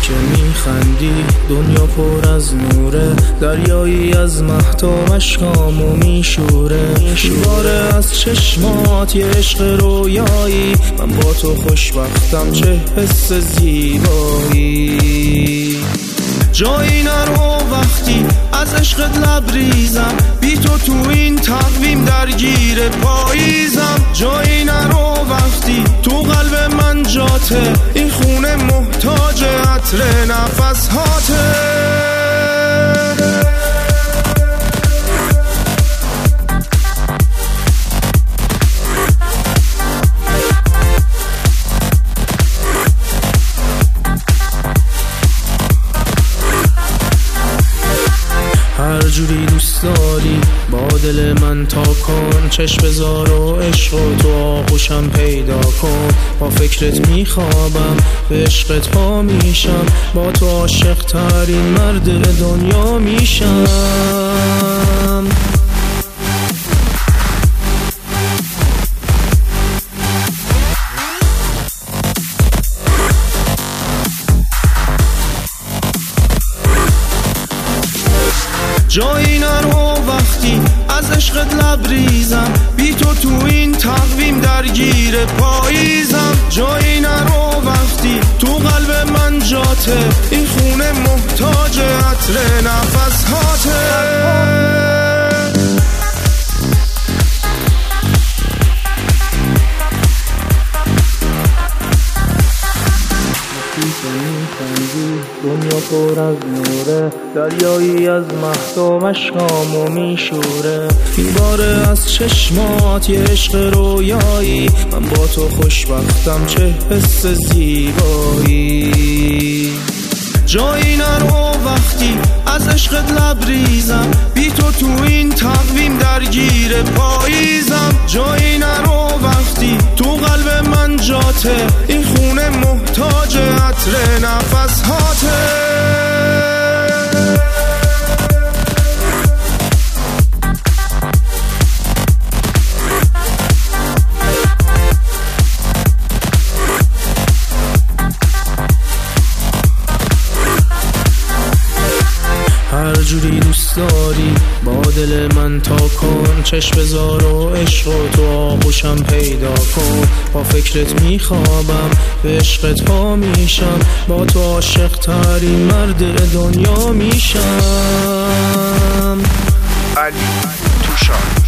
که میخندی دنیا پر از نوره، دریایی از مهتاب اشکامو میشوره. باره از چشمات یه عشق رویایی، من با تو خوشبختم چه حس زیبایی. جایی نرو وقتی از عشقت لبریزم، بی تو این تقویم درگیر پاییزم. جایی نرو وقتی تو قلب من جاته، این خونه محتاج عطر نفس هاته. هر جوری دوست داری با دل من تا کن، چشم بذار و عشق و تو آغوشم پیدا کن. با فکرت میخوابم به عشقت پا میشم، با تو عاشق ترین مرد دنیا میشم. جایی نرو وقتی از عشقت لبریزم، بی تو این تقویم درگیر پاییزم. جایی نرو وقتی تو قلب من جاته، این خونه محتاج عطر نفس هاته. دنیا پر از نوره، دریایی از مهتاب اشکامو میشوره. باره از چشمات یه عشق رویایی، من با تو خوشبختم چه حس زیبایی. جایی نرو وقتی از عشقت لبریزم، بی تو این تقویم درگیر پاییزم. جایی نرو وقتی تو قلب من جاته، این خونه محتاج عطر نفس هاته. هر جوری دوست داری با دل من تا کن، چشم بذار و عشق و تو آغوشم پیدا کن. با فکرت میخوابم به عشقت پا میشم، با تو عاشق ترین مرد دنیا میشم. علی توشان.